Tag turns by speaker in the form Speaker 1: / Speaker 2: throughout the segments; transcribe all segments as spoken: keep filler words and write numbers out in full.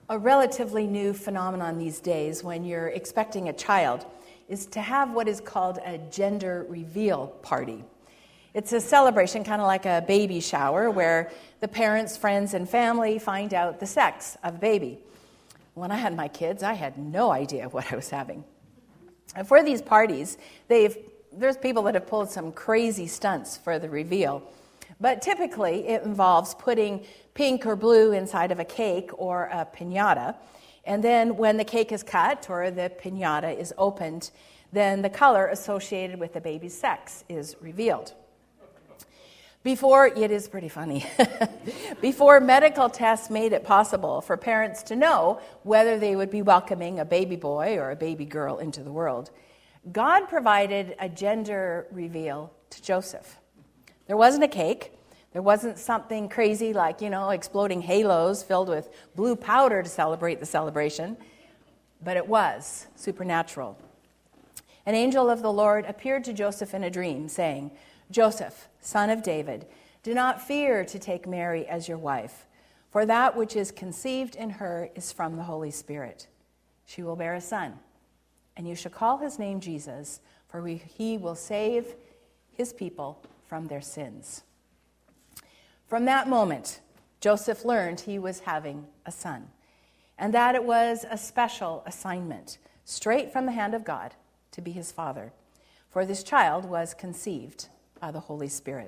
Speaker 1: A relatively new phenomenon these days when you're expecting a child is to have what is called a gender reveal party. It's a celebration, kind of like a baby shower, where the parents, friends, and family find out the sex of the baby. When I had my kids, I had no idea what I was having. And for these parties, they've there's people that have pulled some crazy stunts for the reveal. But typically, it involves putting pink or blue inside of a cake or a piñata. And then when the cake is cut or the piñata is opened, then the color associated with the baby's sex is revealed. Before, it is pretty funny, before medical tests made it possible for parents to know whether they would be welcoming a baby boy or a baby girl into the world, God provided a gender reveal to Joseph. There wasn't a cake. There wasn't something crazy like, you know, exploding halos filled with blue powder to celebrate the celebration, but it was supernatural. An angel of the Lord appeared to Joseph in a dream, saying, "Joseph, son of David, do not fear to take Mary as your wife, for that which is conceived in her is from the Holy Spirit. She will bear a son, and you shall call his name Jesus, for we, he will save his people from their sins." From that moment, Joseph learned he was having a son, and that it was a special assignment, straight from the hand of God, to be his father, for this child was conceived by the Holy Spirit.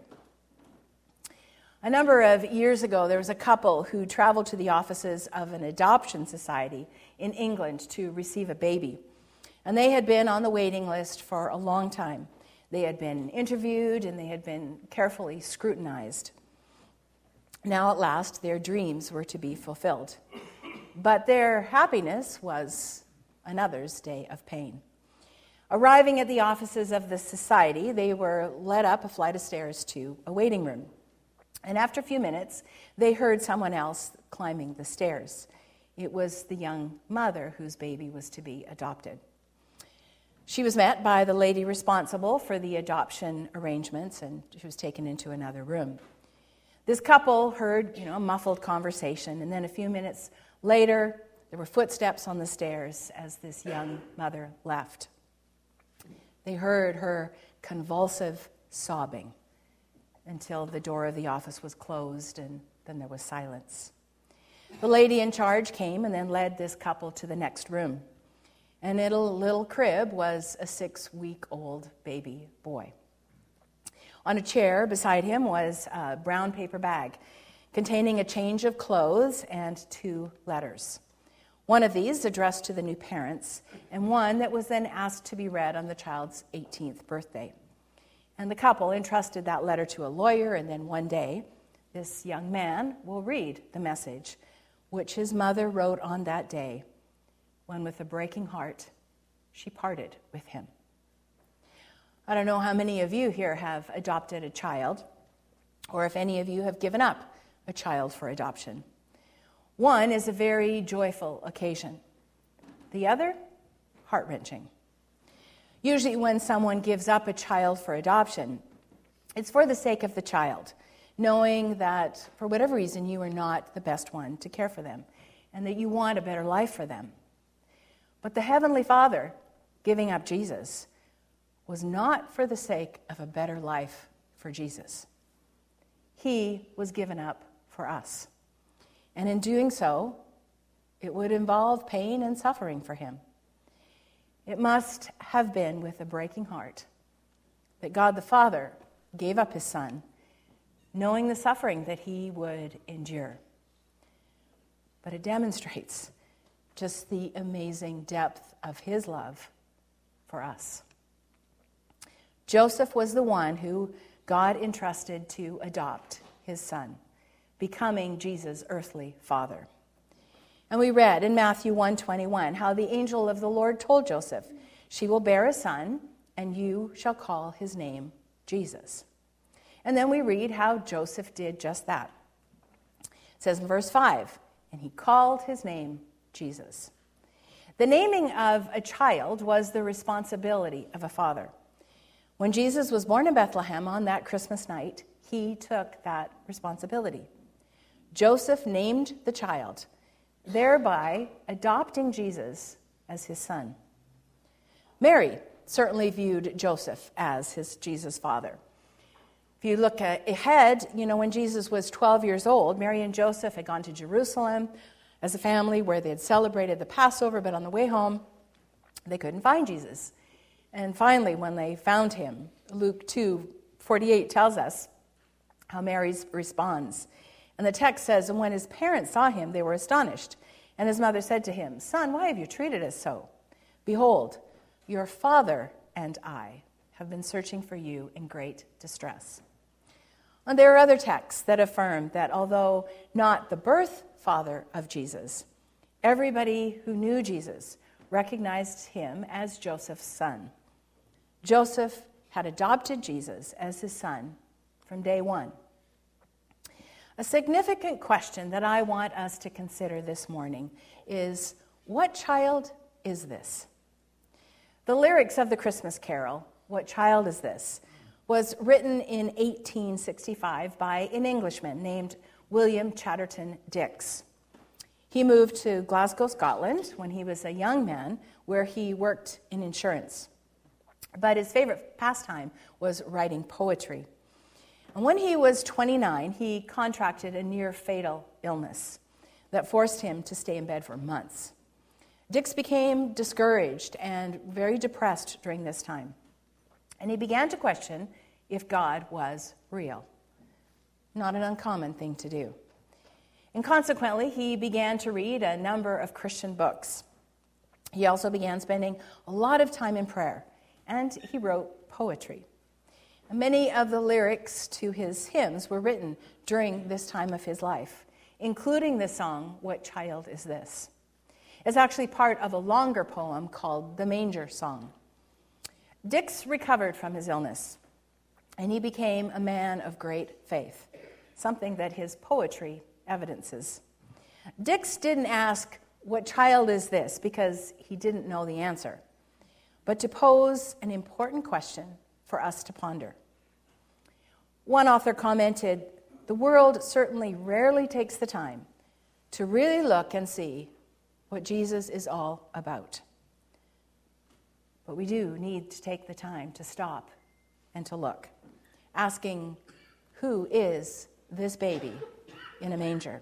Speaker 1: A number of years ago, there was a couple who traveled to the offices of an adoption society in England to receive a baby. And they had been on the waiting list for a long time. They had been interviewed and they had been carefully scrutinized. Now at last, their dreams were to be fulfilled. But their happiness was another's day of pain. Arriving at the offices of the society, they were led up a flight of stairs to a waiting room. And after a few minutes, they heard someone else climbing the stairs. It was the young mother whose baby was to be adopted. She was met by the lady responsible for the adoption arrangements, and she was taken into another room. This couple heard, you know, a muffled conversation, and then a few minutes later, there were footsteps on the stairs as this young mother left. They heard her convulsive sobbing until the door of the office was closed, and then there was silence. The lady in charge came and then led this couple to the next room. And in a little crib was a six-week-old baby boy. On a chair beside him was a brown paper bag containing a change of clothes and two letters. One of these addressed to the new parents, and one that was then asked to be read on the child's eighteenth birthday. And the couple entrusted that letter to a lawyer, and then one day, this young man will read the message, which his mother wrote on that day, when with a breaking heart, she parted with him. I don't know how many of you here have adopted a child, or if any of you have given up a child for adoption. One is a very joyful occasion. The other, heart-wrenching. Usually when someone gives up a child for adoption, it's for the sake of the child, knowing that for whatever reason you are not the best one to care for them, and that you want a better life for them. But the Heavenly Father giving up Jesus was not for the sake of a better life for Jesus. He was given up for us. And in doing so, it would involve pain and suffering for him. It must have been with a breaking heart that God the Father gave up his Son, knowing the suffering that he would endure. But it demonstrates just the amazing depth of his love for us. Joseph was the one who God entrusted to adopt his son, becoming Jesus' earthly father. And we read in Matthew one twenty-one how the angel of the Lord told Joseph, "She will bear a son, and you shall call his name Jesus." And then we read how Joseph did just that. It says in verse five, "And he called his name Jesus." The naming of a child was the responsibility of a father. When Jesus was born in Bethlehem on that Christmas night, he took that responsibility. Joseph named the child, thereby adopting Jesus as his son. Mary certainly viewed Joseph as his Jesus' father. If you look ahead, you know, when Jesus was twelve years old, Mary and Joseph had gone to Jerusalem as a family where they had celebrated the Passover, but on the way home, they couldn't find Jesus. And finally, when they found him, Luke two forty-eight tells us how Mary responds. And the text says, and when his parents saw him, they were astonished. And his mother said to him, "Son, why have you treated us so? Behold, your father and I have been searching for you in great distress." And there are other texts that affirm that although not the birth father of Jesus, everybody who knew Jesus recognized him as Joseph's son. Joseph had adopted Jesus as his son from day one. A significant question that I want us to consider this morning is, what child is this? The lyrics of the Christmas carol, "What Child Is This?" was written in eighteen sixty-five by an Englishman named William Chatterton Dix. He moved to Glasgow, Scotland, when he was a young man, where he worked in insurance. But his favorite pastime was writing poetry. And when he was twenty-nine, he contracted a near-fatal illness that forced him to stay in bed for months. Dix became discouraged and very depressed during this time. And he began to question if God was real. Not an uncommon thing to do. And consequently, he began to read a number of Christian books. He also began spending a lot of time in prayer, and he wrote poetry. And many of the lyrics to his hymns were written during this time of his life, including the song, "What Child Is This?" It's actually part of a longer poem called the Manger Song. Dix recovered from his illness, and he became a man of great faith, something that his poetry evidences. Dix didn't ask, "What child is this?" because he didn't know the answer, but to pose an important question for us to ponder. One author commented, "The world certainly rarely takes the time to really look and see what Jesus is all about. But we do need to take the time to stop and to look, asking, who is this baby in a manger?"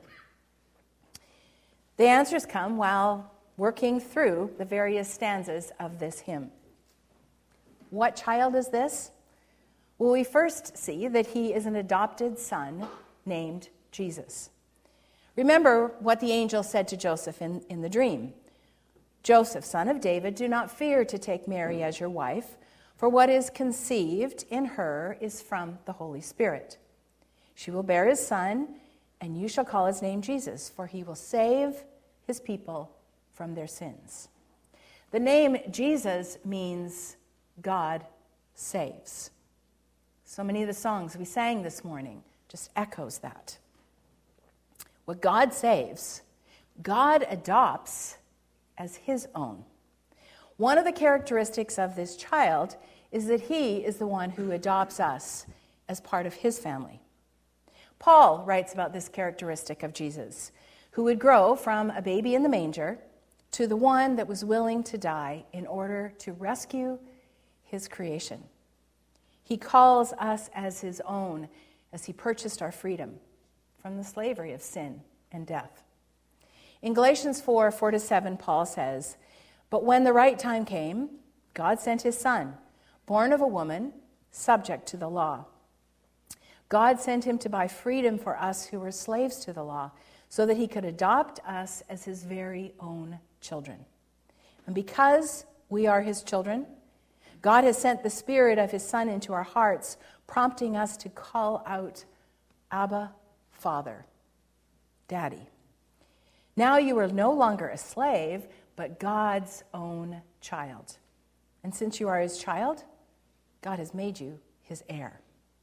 Speaker 1: The answers come while working through the various stanzas of this hymn. What child is this? Well, we first see that he is an adopted son named Jesus. Remember what the angel said to Joseph in, in the dream. "Joseph, son of David, do not fear to take Mary as your wife, for what is conceived in her is from the Holy Spirit. She will bear his son, and you shall call his name Jesus, for he will save his people from their sins." The name Jesus means God saves. So many of the songs we sang this morning just echoes that. What God saves, God adopts as his own. One of the characteristics of this child is that he is the one who adopts us as part of his family. Paul writes about this characteristic of Jesus, who would grow from a baby in the manger to the one that was willing to die in order to rescue his creation. He calls us as his own as he purchased our freedom from the slavery of sin and death. In Galatians four, four to seven, Paul says, "But when the right time came, God sent his son, born of a woman, subject to the law. God sent him to buy freedom for us who were slaves to the law, so that he could adopt us as his very own children. And because we are his children, God has sent the Spirit of his Son into our hearts, prompting us to call out, 'Abba, Father,' Daddy. Now you are no longer a slave, but God's own child. And since you are his child, God has made you his heir."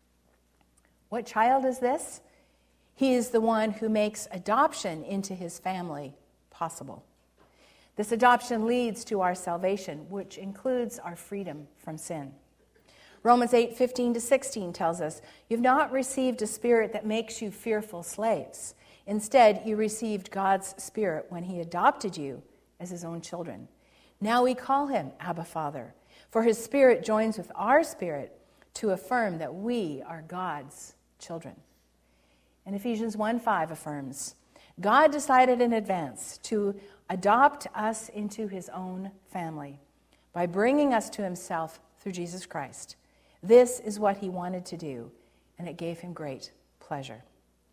Speaker 1: What child is this? He is the one who makes adoption into his family possible. This adoption leads to our salvation, which includes our freedom from sin. Romans eight, fifteen to sixteen tells us, "You've not received a spirit that makes you fearful slaves. Instead, you received God's Spirit when he adopted you as his own children. Now we call him Abba, Father, for his Spirit joins with our spirit to affirm that we are God's children. And Ephesians one five affirms, God decided in advance to adopt us into his own family by bringing us to himself through Jesus Christ. This is what he wanted to do, and it gave him great pleasure.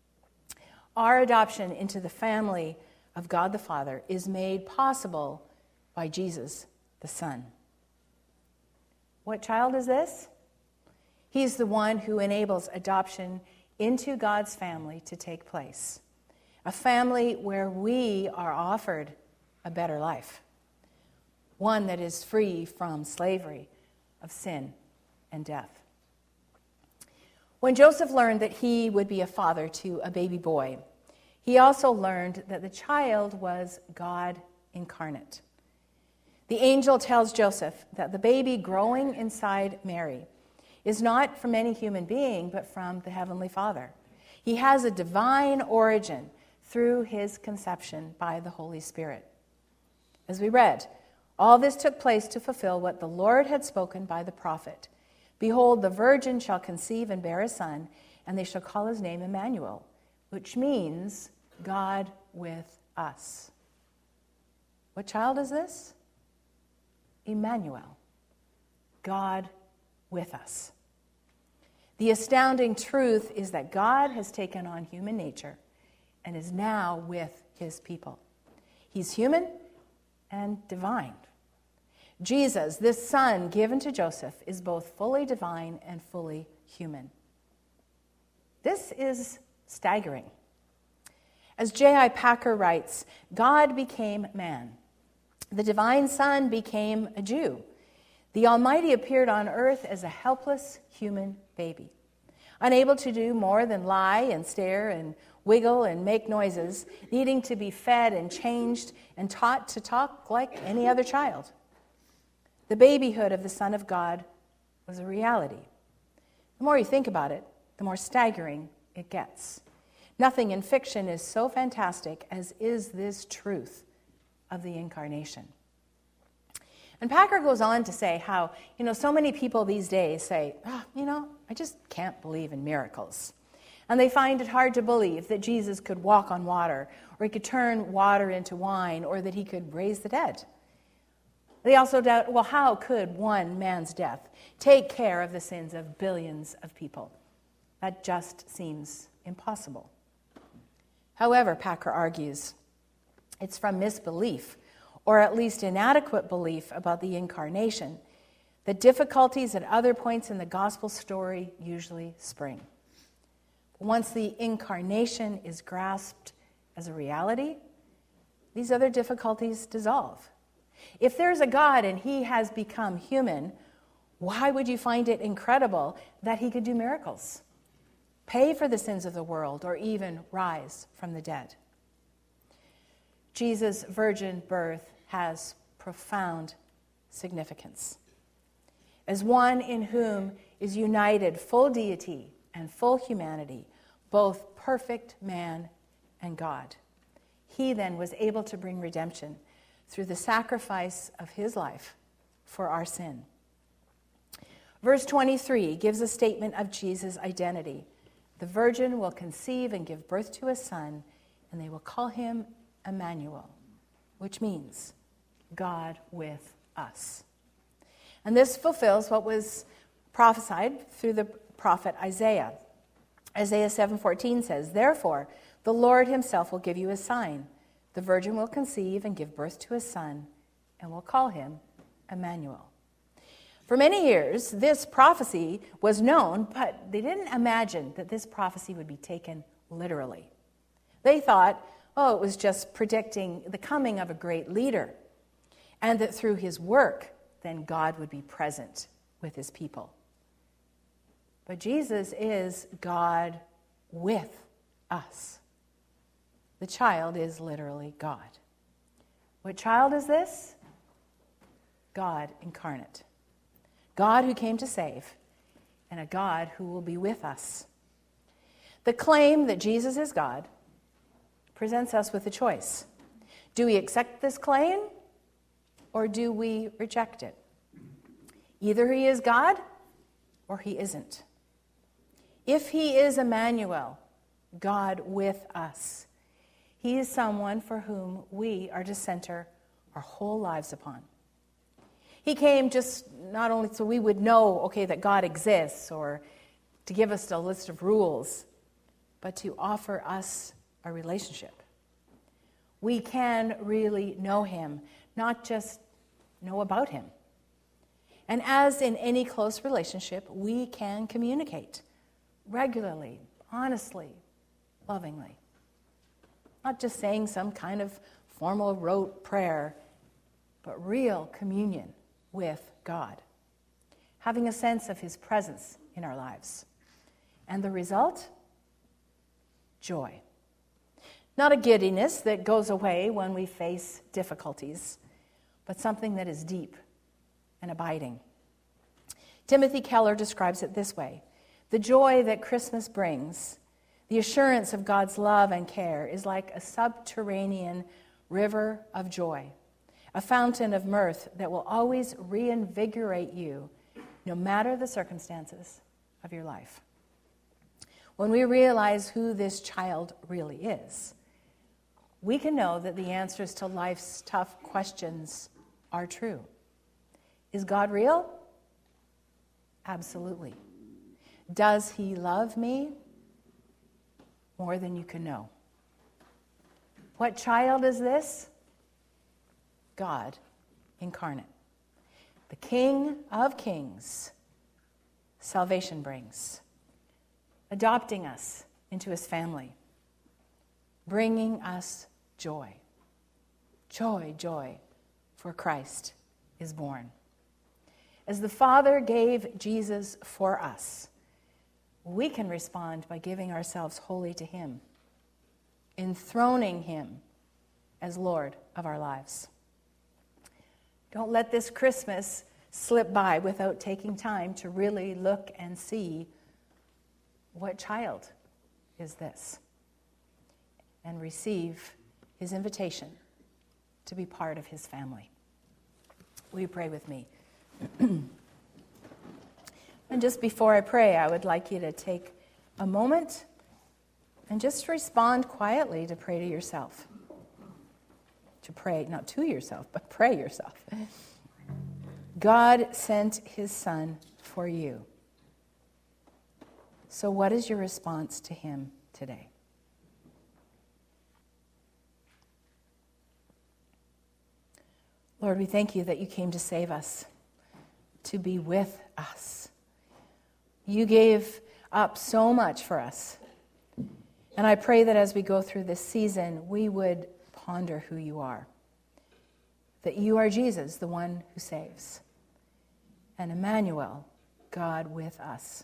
Speaker 1: Our adoption into the family of God the Father is made possible by Jesus the Son. What child is this? He's the one who enables adoption into God's family to take place. A family where we are offered a better life. One that is free from slavery of sin and death. When Joseph learned that he would be a father to a baby boy, he also learned that the child was God incarnate. The angel tells Joseph that the baby growing inside Mary is not from any human being, but from the Heavenly Father. He has a divine origin through his conception by the Holy Spirit. As we read, all this took place to fulfill what the Lord had spoken by the prophet. Behold, the virgin shall conceive and bear a son, and they shall call his name Emmanuel, which means God with us. What child is this? Emmanuel, God with us. The astounding truth is that God has taken on human nature and is now with his people. He's human and divine. Jesus, this son given to Joseph, is both fully divine and fully human. This is staggering. As J I Packer writes, God became man. The divine Son became a Jew. The Almighty appeared on earth as a helpless human baby, unable to do more than lie and stare and wiggle and make noises, needing to be fed and changed and taught to talk like any other child. The babyhood of the Son of God was a reality. The more you think about it, the more staggering it gets. Nothing in fiction is so fantastic as is this truth of the incarnation. And Packer goes on to say how, you know, so many people these days say, oh, you know, I just can't believe in miracles. And they find it hard to believe that Jesus could walk on water, or he could turn water into wine, or that he could raise the dead. They also doubt, well, how could one man's death take care of the sins of billions of people? That just seems impossible. However, Packer argues, it's from misbelief, or at least inadequate belief about the incarnation, that difficulties at other points in the gospel story usually spring. Once the incarnation is grasped as a reality, these other difficulties dissolve. If there's a God and he has become human, why would you find it incredible that he could do miracles, pay for the sins of the world, or even rise from the dead? Jesus' virgin birth has profound significance. As one in whom is united full deity and full humanity, both perfect man and God, he then was able to bring redemption through the sacrifice of his life for our sin. Verse twenty-three gives a statement of Jesus' identity. The virgin will conceive and give birth to a son, and they will call him Emmanuel, which means God with us. And this fulfills what was prophesied through the prophet Isaiah. Isaiah seven fourteen says, therefore, the Lord himself will give you a sign. The virgin will conceive and give birth to a son, and will call him Emmanuel. For many years, this prophecy was known, but they didn't imagine that this prophecy would be taken literally. They thought, oh, it was just predicting the coming of a great leader, and that through his work, then God would be present with his people. But Jesus is God with us. The child is literally God. What child is this? God incarnate. God who came to save, and a God who will be with us. The claim that Jesus is God presents us with a choice. Do we accept this claim or do we reject it? Either he is God or he isn't. If he is Emmanuel, God with us, he is someone for whom we are to center our whole lives upon. He came just not only so we would know, okay, that God exists or to give us a list of rules, but to offer us a relationship. We can really know him, not just know about him. And as in any close relationship, we can communicate regularly, honestly, lovingly. Not just saying some kind of formal rote prayer, but real communion with God. Having a sense of his presence in our lives. And the result? Joy. Not a giddiness that goes away when we face difficulties, but something that is deep and abiding. Timothy Keller describes it this way: the joy that Christmas brings, the assurance of God's love and care, is like a subterranean river of joy, a fountain of mirth that will always reinvigorate you, no matter the circumstances of your life. When we realize who this child really is, we can know that the answers to life's tough questions are true. Is God real? Absolutely. Does he love me? More than you can know. What child is this? God incarnate. The King of Kings. Salvation brings. Adopting us into his family. Bringing us joy. Joy, joy, for Christ is born. As the Father gave Jesus for us, we can respond by giving ourselves wholly to him, enthroning him as Lord of our lives. Don't let this Christmas slip by without taking time to really look and see what child is this, and receive his invitation to be part of his family. Will you pray with me? And just before I pray, I would like you to take a moment and just respond quietly to pray to yourself. To pray, not to yourself, but pray yourself. God sent his Son for you. So what is your response to him today? Lord, we thank you that you came to save us, to be with us. You gave up so much for us. And I pray that as we go through this season, we would ponder who you are. That you are Jesus, the one who saves. And Emmanuel, God with us.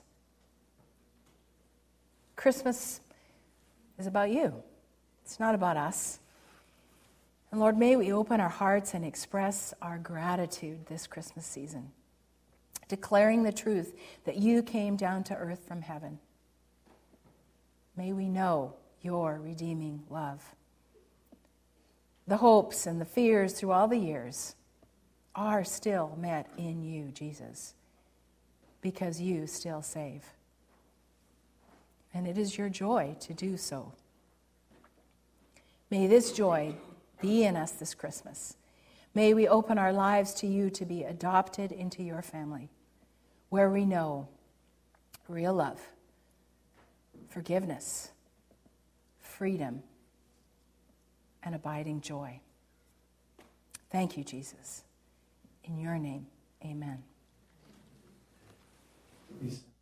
Speaker 1: Christmas is about you. It's not about us. And Lord, may we open our hearts and express our gratitude this Christmas season, declaring the truth that you came down to earth from heaven. May we know your redeeming love. The hopes and the fears through all the years are still met in you, Jesus, because you still save. And it is your joy to do so. May this joy be in us this Christmas. May we open our lives to you to be adopted into your family, where we know real love, forgiveness, freedom, and abiding joy. Thank you, Jesus. In your name, amen.
Speaker 2: Please.